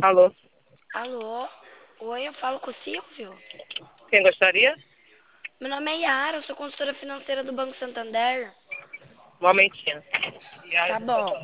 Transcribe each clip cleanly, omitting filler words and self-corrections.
Alô, Alô? Oi, eu falo com o Silvio? quem gostaria? Meu nome é Yara, eu sou consultora financeira do Banco Santander. Um momentinho. Tá bom.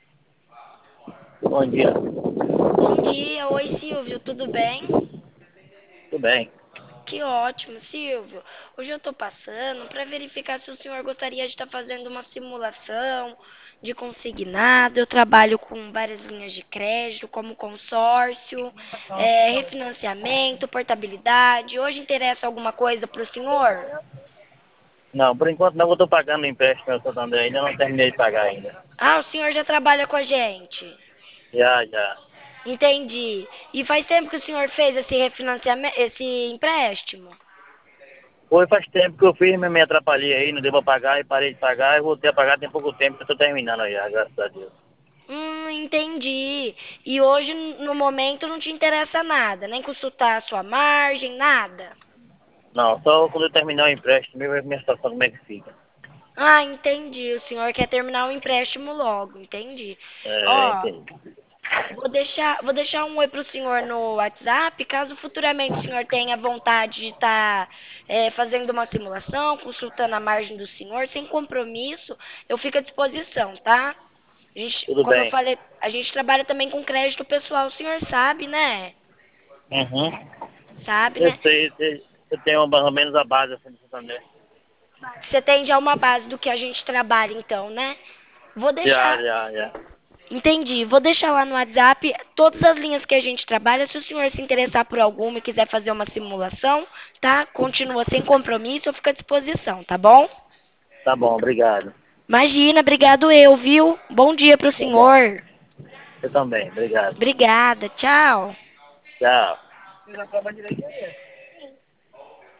Bom dia. Bom dia, oi Silvio, tudo bem? Tudo bem? Que ótimo, Silvio. Hoje eu tô passando para verificar se o senhor gostaria de estar fazendo uma simulação de consignado. Eu trabalho com várias linhas de crédito, como consórcio, refinanciamento, portabilidade. Hoje interessa alguma coisa para o senhor? Não, por enquanto não, eu estou pagando o empréstimo ao Santander ainda, não terminei de pagar ainda. Ah, o senhor já trabalha com a gente. Já, já. Entendi. E faz tempo que o senhor fez esse refinanciamento, esse empréstimo? Foi faz tempo que eu fiz, mas me atrapalhei aí, não deu pra pagar e parei de pagar e voltei a pagar tem pouco tempo que eu estou terminando aí, graças a Deus. Entendi. E hoje, no momento, não te interessa nada, nem consultar a sua margem, nada. Não, só quando eu terminar o empréstimo, eu ver minha situação como é que fica. Ah, entendi. O senhor quer terminar o empréstimo logo, entendi. É, Ó, entendi. vou deixar um oi pro senhor no WhatsApp, caso futuramente o senhor tenha vontade de estar fazendo uma simulação, consultando a margem do senhor, sem compromisso, eu fico à disposição, tá? Tudo Como eu bem. falei, a gente trabalha também com crédito pessoal, o senhor sabe, né? Uhum. Sabe, Eu né? sei, eu tenho mais ou menos a base assim do Santander. Você tem já uma base do que a gente trabalha, então, né? Vou Já, deixar. já, já. Entendi. Vou deixar lá no WhatsApp todas as linhas que a gente trabalha. Se o senhor se interessar por alguma e quiser fazer uma simulação, tá? Continua sem compromisso, eu fico à disposição, tá bom? Tá bom, obrigado. Imagina, obrigado eu, viu? Bom dia pro Tá bom. senhor. Eu também, obrigado. Obrigada, tchau. Tchau.